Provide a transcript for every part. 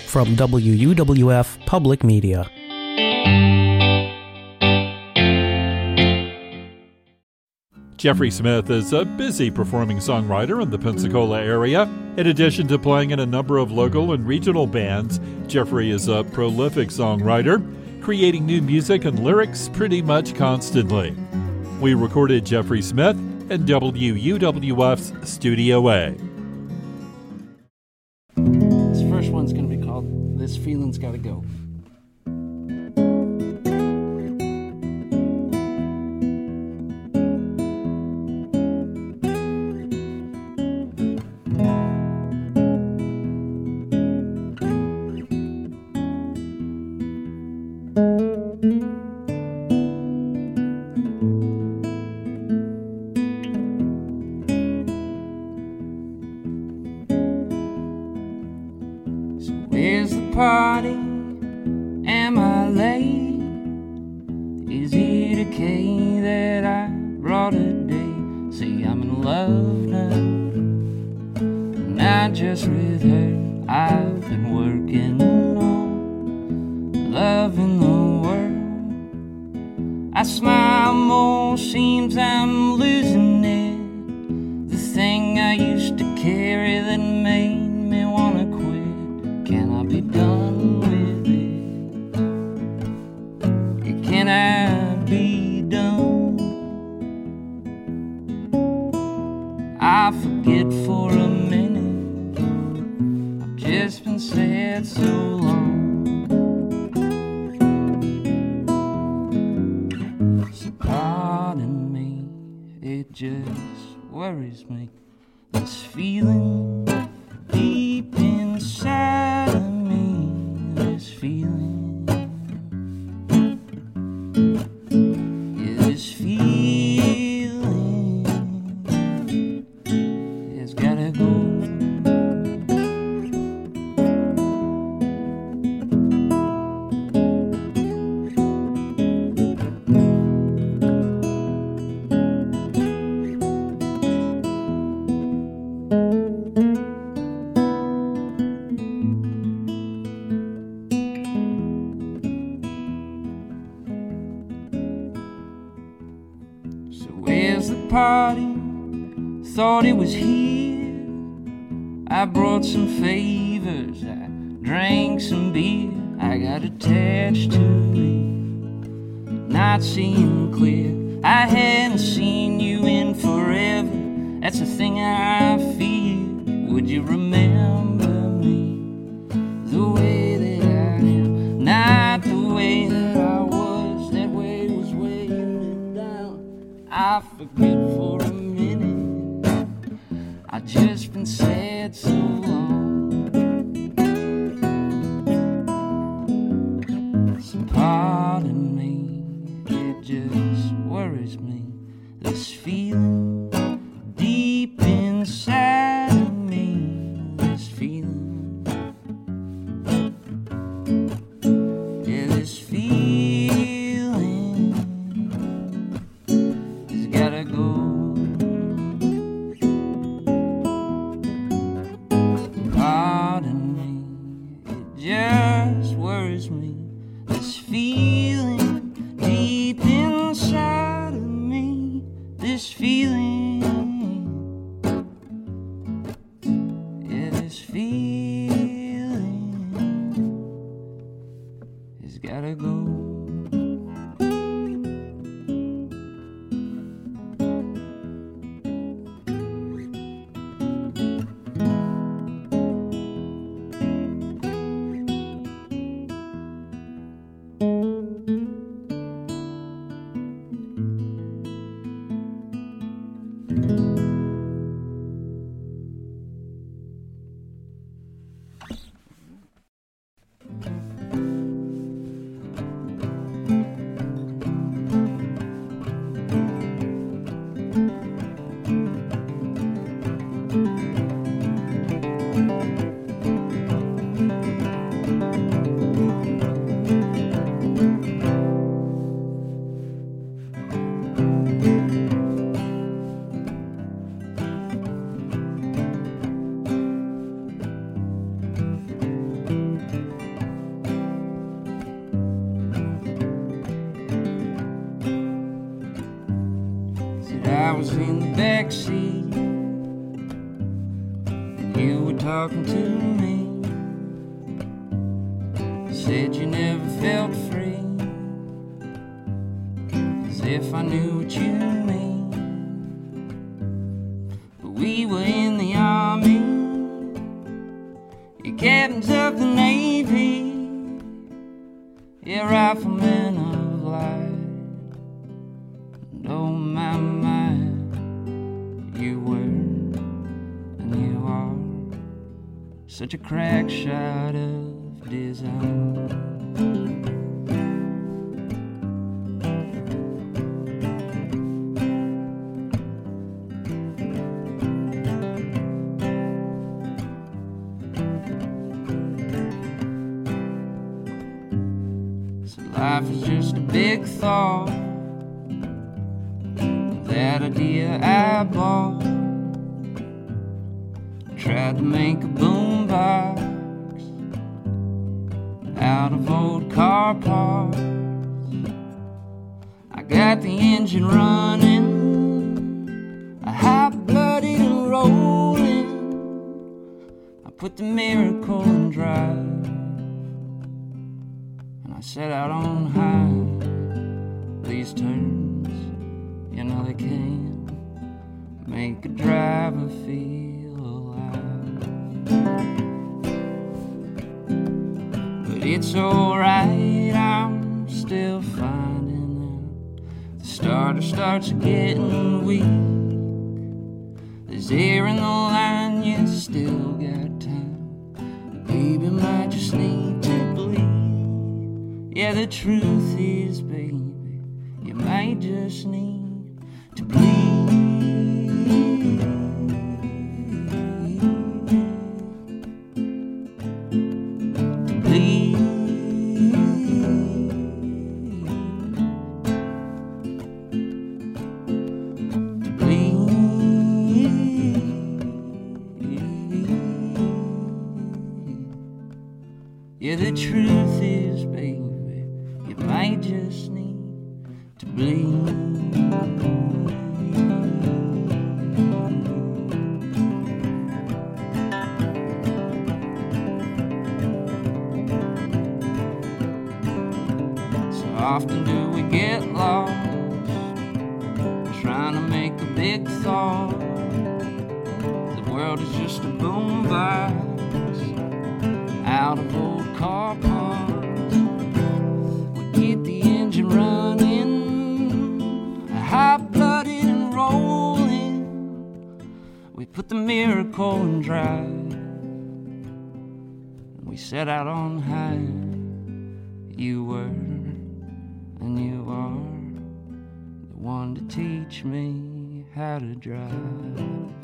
from WUWF Public Media. Jeffrey Smith is a busy performing songwriter in the Pensacola area. In addition to playing in a number of local and regional bands, Jeffrey is a prolific songwriter, creating new music and lyrics pretty much constantly. We recorded Jeffrey Smith in WUWF's Studio A. This first one's going to be called This Feeling's Gotta Go. Where's the party? Am I late? Is it okay that I brought a date? See, I'm in love now, not just with her. I've been working on loving the world. I smile more, seems I'm losing it. The thing I used to carry that made me wanna quit. Can I be done with it? Can I be done? I forget for a minute. I've just been sad so long. So pardon me, it just worries me. This feeling deep inside of me, this feeling, yeah, this feeling has gotta go. Where's the party? Thought it was here. I brought some favors, I drank some beer. I got attached to it, not seeing clear. I hadn't seen you in forever. That's the thing I fear. Would you remember me the way that I am? Not the way that I was. That way was weighing me down. I forget for a minute. I've just been sad so long. So pardon me, it just worries me. This feeling deep inside of me, this feeling, yeah, this feeling has gotta go. Pardon me, it just worries me. This feeling deep inside of me, this feeling, yeah, this feeling has gotta go. was in the back seat, and you were talking to me. Said you never felt free, as if I knew what you mean. But we were in the army, you're captains of the Navy, you're riflemen of life. And oh my, my, you were and you are such a crack shot of design. Life is just a big thought, that idea I bought. Tried to make a boombox out of old car parts. I got the engine running, hot-blooded and rolling. I put the miracle in drive, I set out on high. These turns, you know they can make a driver feel alive. But it's alright, I'm still finding out. The starter starts getting weak. There's air in the line, you still got time. Baby might just need to bleed. Yeah, the truth is, baby, you might just need to bleed. To bleed. To bleed. Yeah, the truth is, baby, might just need to bleed. So often do we get lost, trying to make a big thought. The world is just a boombox out of old car parts. Get the engine running, hot-blooded and rolling. We put the miracle in drive, and we set out on high. You were and you are the one to teach me how to drive.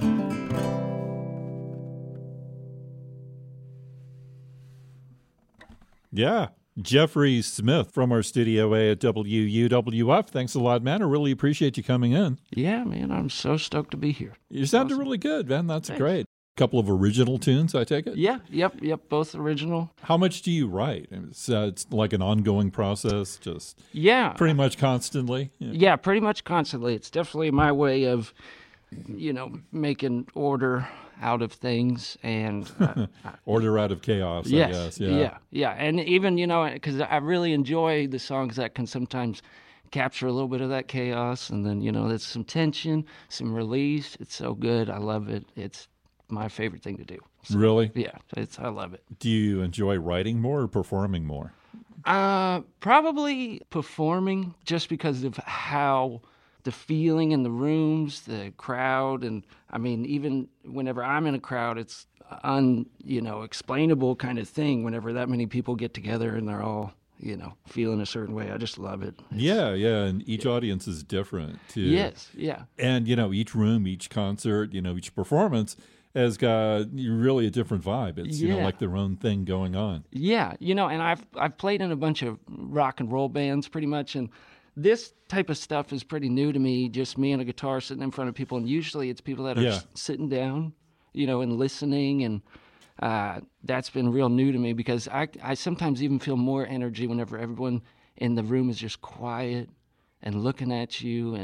Yeah. Jeffrey Smith from our Studio A at WUWF. Thanks a lot, man. I really appreciate you coming in. Yeah, man, I'm so stoked to be here. You sounded really good, man. That's Thanks. great. Couple of original tunes, I take it? Yeah, yep, both original. How much do you write? It's like an ongoing process, just pretty much constantly? Yeah, pretty much constantly. It's definitely my way of, making order out of things and order out of chaos. Yes, I guess. Yeah, and even because I really enjoy the songs that can sometimes capture a little bit of that chaos, and then there's some tension, some release. It's so good. I love it. It's my favorite thing to do. So, really? Yeah, I love it. Do you enjoy writing more or performing more? Probably performing, just because of how the feeling in the rooms, the crowd, and I mean, even whenever I'm in a crowd, it's explainable kind of thing. Whenever that many people get together and they're all, feeling a certain way, I just love it. Yeah, and each audience is different too. Yes, yeah. And each room, each concert, each performance has got really a different vibe. It's like their own thing going on. Yeah, and I've played in a bunch of rock and roll bands pretty much, and this type of stuff is pretty new to me, just me and a guitar sitting in front of people, and usually it's people that are sitting down, and listening, and that's been real new to me, because I sometimes even feel more energy whenever everyone in the room is just quiet and looking at you and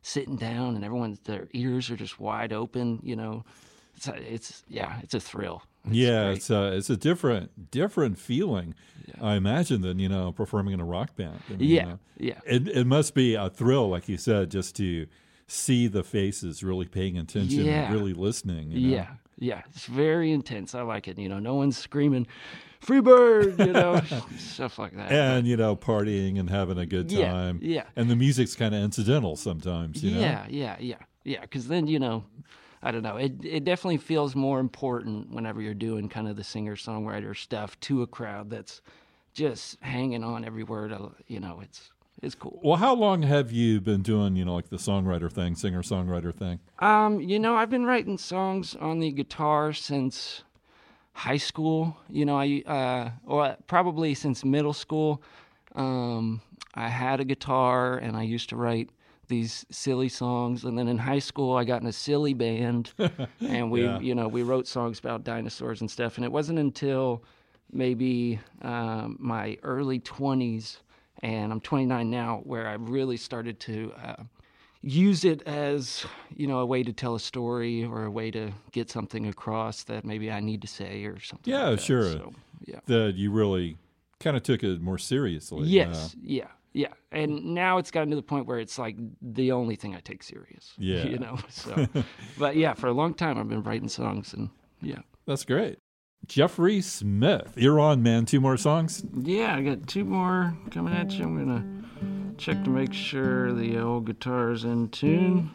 sitting down and their ears are just wide open, it's a thrill. It's a different feeling, I imagine, than performing in a rock band. It must be a thrill, like you said, just to see the faces really paying attention, and really listening. Yeah, it's very intense. I like it. No one's screaming "Free Bird," stuff like that. And partying and having a good time. Yeah. And the music's kind of incidental sometimes. Yeah. Because then I don't know. It definitely feels more important whenever you're doing kind of the singer-songwriter stuff to a crowd that's just hanging on every word. It's cool. Well, how long have you been doing, like the songwriter thing, singer-songwriter thing? I've been writing songs on the guitar since high school. Probably since middle school. I had a guitar and I used to write these silly songs, and then in high school I got in a silly band and we we wrote songs about dinosaurs and stuff, and it wasn't until maybe my early 20s, and I'm 29 now, where I really started to use it as a way to tell a story or a way to get something across that maybe I need to say or something like that. Sure. So, that you really kind of took it more seriously. Yes. Yeah, and now it's gotten to the point where it's like the only thing I take serious. Yeah. So, but for a long time I've been writing songs, and That's great. Jeffrey Smith, you're on, man. 2 more songs? Yeah, I got 2 more coming at you. I'm gonna check to make sure the old guitar's in tune.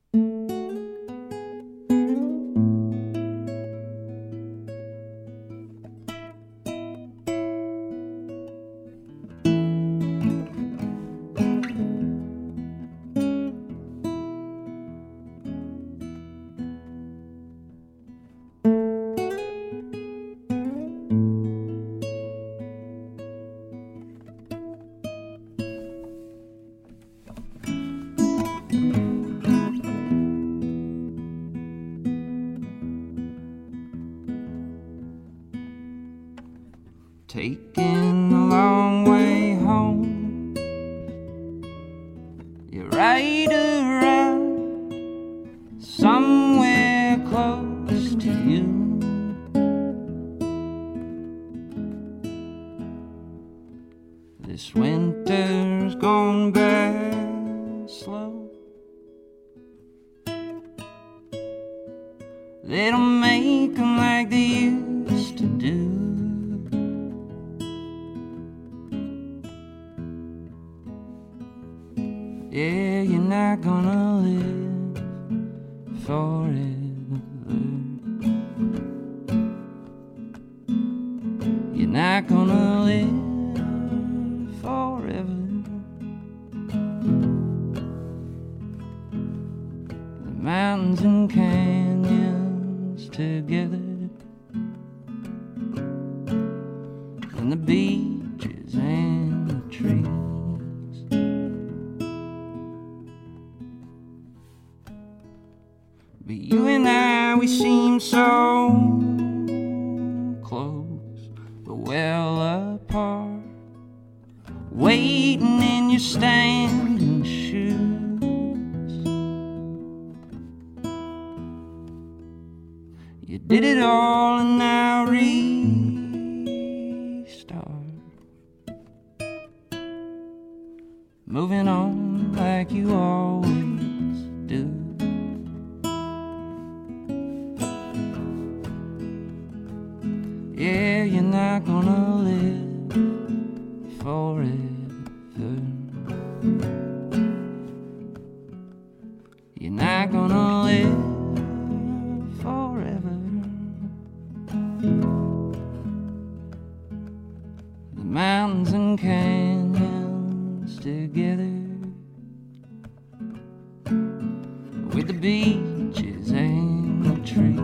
Taking the long way home, you're right around somewhere close to you. This winter's gone by slow. They don't make 'em like they used to do. Yeah, you're not gonna live forever. You're not gonna live forever. The mountains and canyons together, and the beaches and the trees. But you and I, we seem so close, but well apart, waiting in your standing shoes. You did it all and now restart, moving on like you always do. Yeah, you're not gonna live forever. You're not gonna live forever. The mountains and canyons together, with the beaches and the trees.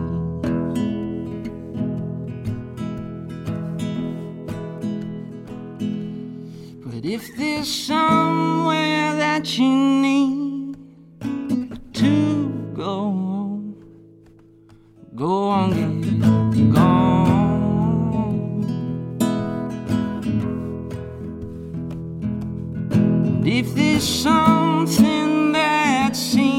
But if there's somewhere that you need to go on, get gone. And if there's something that seems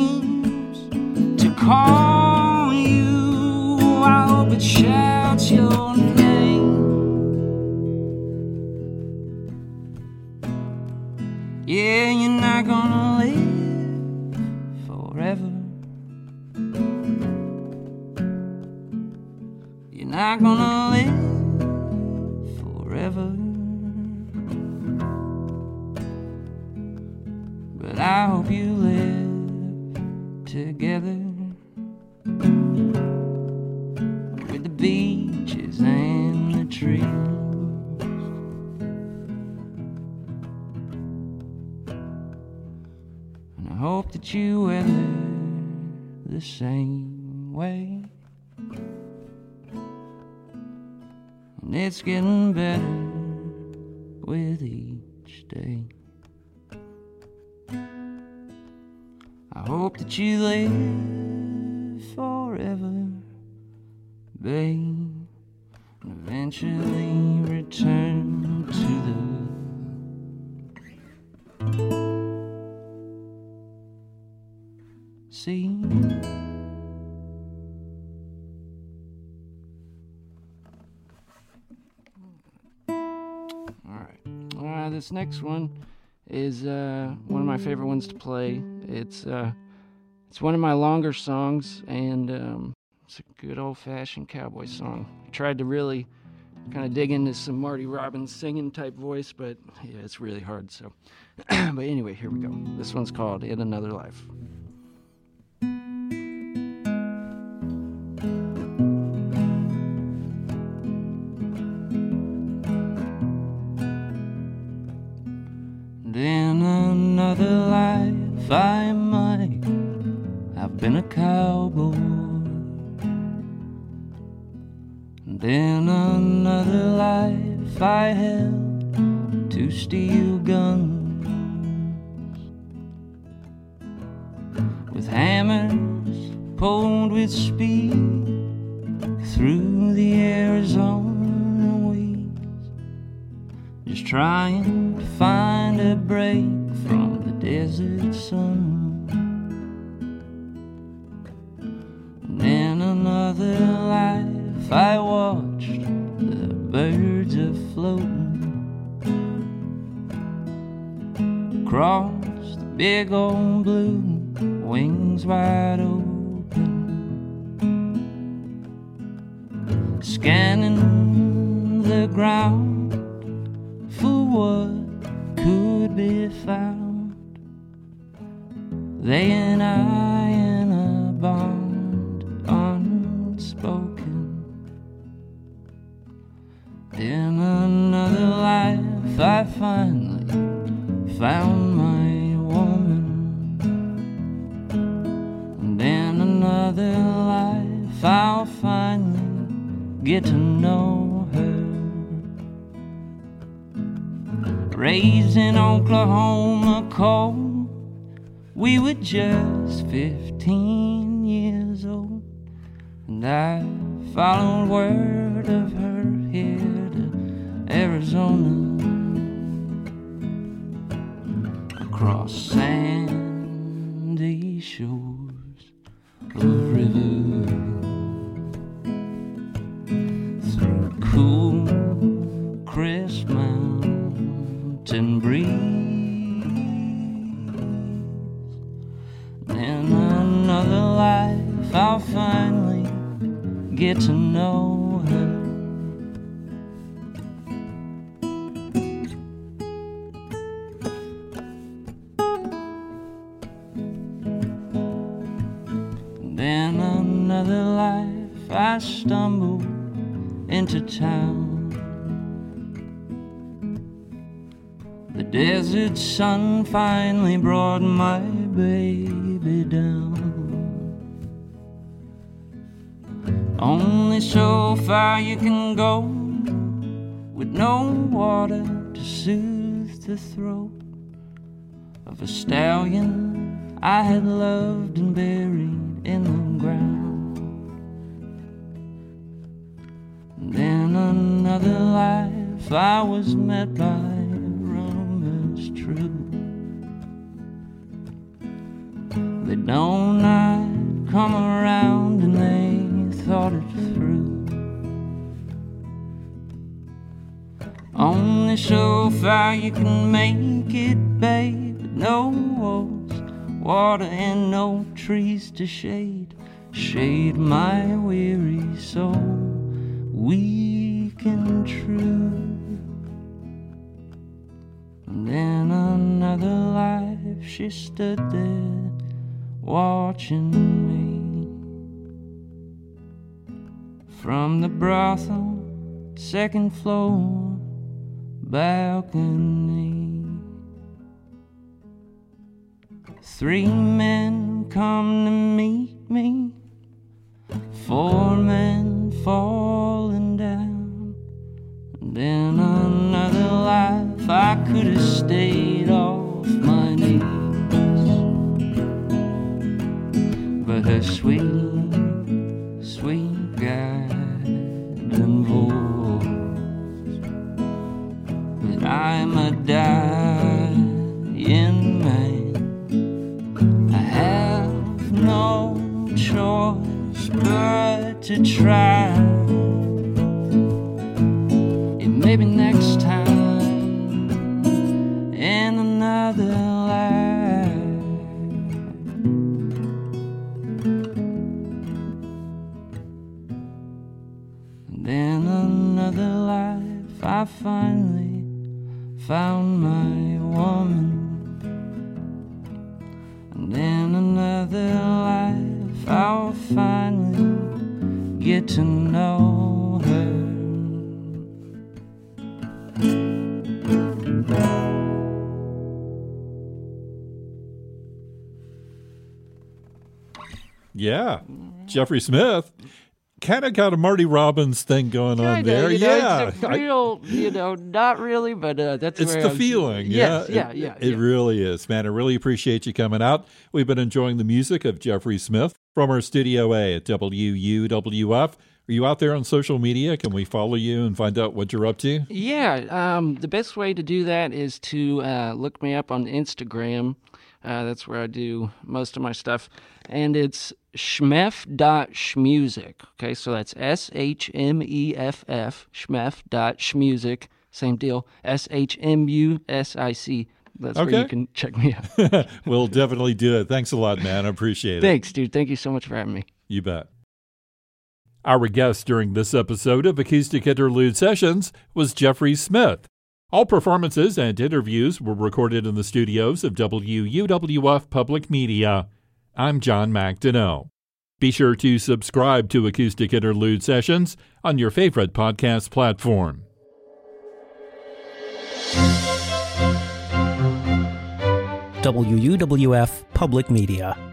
your name. Yeah, you're not gonna live forever. You're not gonna live forever. But I hope you live together with the beaches and the trees. And I hope that you weather the same way. And it's getting better with each day. I hope that you live forever, babe, and eventually return to the sea. This next one is one of my favorite ones to play. It's one of my longer songs, and it's a good old-fashioned cowboy song. I tried to really kind of dig into some Marty Robbins singing type voice, but yeah, it's really hard. So, but anyway, here we go. This one's called "In Another Life." In another life I might have been a cowboy, and in another life I held 2 steel guns with hammers pulled with speed through the Arizona weeds, just trying to find a break from the desert sun. And in another life I watched the birds a-floating across the big old blue, wings wide open, scanning the ground for what could be found. They and I in a bond unspoken. In another life I finally found my woman, and in another life I'll finally get to know her. Raised in Oklahoma cold, we were just 15 years old, and I followed word of her here to Arizona, across sandy shores of rivers, through cool, crisp mountain breeze. In another life I'll finally get to know her. And in another life I stumble into town. The desert sun finally brought my baby down. Only so far you can go with no water to soothe the throat of a stallion I had loved and buried in the ground. And in another life I was met by rumors true. They'd known I'd come around and they thought it through. On this old fire you can make it, babe, but no walls, water and no trees to shade my weary soul, weak and true. And in another life she stood there watching me from the brothel, second floor balcony. 3 men come to meet me, 4 men falling down. And in another life I could have stayed off my knees, but her sweet, sweet guiding voice. But I'm a dying man, I have no choice but to try. And maybe next time in another life. And in another life I finally found my woman. And in another life I'll finally get to know her. Yeah, Jeffrey Smith kind of got a Marty Robbins thing going on there. It's real, not really, but that's it's where the feeling. Yes, yeah, it really is, man. I really appreciate you coming out. We've been enjoying the music of Jeffrey Smith from our Studio A at WUWF. Are you out there on social media? Can we follow you and find out what you're up to? Yeah, the best way to do that is to look me up on Instagram. That's where I do most of my stuff. And it's shmeff.shmusic. Okay, so that's SHMEFF, shmeff.shmusic. Same deal, SHMUSIC. That's where you can check me out. We'll definitely do it. Thanks a lot, man. I appreciate it. Thanks, dude. Thank you so much for having me. You bet. Our guest during this episode of Acoustic Interlude Sessions was Jeffrey Smith. All performances and interviews were recorded in the studios of WUWF Public Media. I'm John McDonough. Be sure to subscribe to Acoustic Interlude Sessions on your favorite podcast platform. WUWF Public Media.